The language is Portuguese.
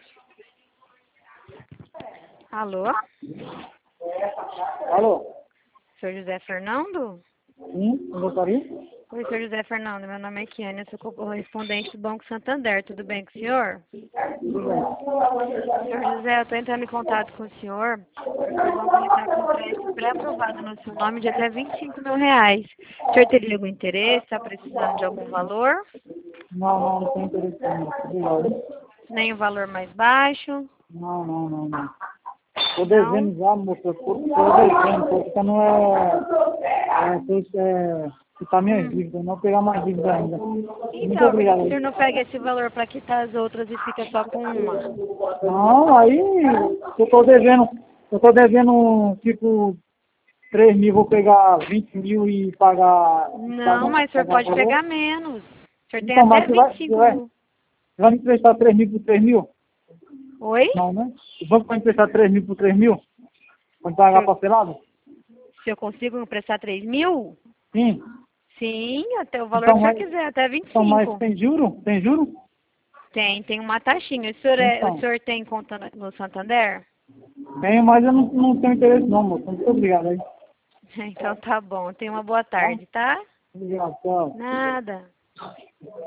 Alô? Alô? Senhor José Fernando? Sim, eu gostaria? Oi, senhor José Fernando. Meu nome é Kiane, eu sou correspondente do Banco Santander. Tudo bem com o senhor? Tudo bem. Senhor José, eu estou entrando em contato com o senhor porque o banco está com crédito pré-aprovado no seu nome de até R$ 25.000. O senhor teria algum interesse? Está precisando de algum valor? Não tem interesse não. Obrigado. Nem o valor mais baixo? Não. Tô Não? devendo já, moça. Tô devendo. Tô ficando quitar minhas dívidas, não pegar mais dívidas ainda. Muito Então, por que obrigado o aí. senhor não pega esse valor para quitar as outras e fica só com uma? Não, aí eu tô devendo tipo 3 mil, vou pegar 20 mil e pagar. Não, mas o senhor Pagar pode valor. pegar menos. O senhor tem Então, mas até 25 mil. você vai me emprestar 3 mil por 3 mil? Oi? Não, né? O banco vai emprestar 3 mil por 3 mil? Pode pagar parcelado? Se eu consigo emprestar 3 mil? Sim. Sim, até o valor Então, que o senhor quiser, até mas 25. tem juro? Tem juro? Tem uma taxinha. O Então, senhor tem conta no Santander? tenho, mas eu não tenho interesse não, moço. Muito obrigado aí. Então tá bom. Tenha uma boa Tá? tarde, tá? Obrigado, tchau. Nada.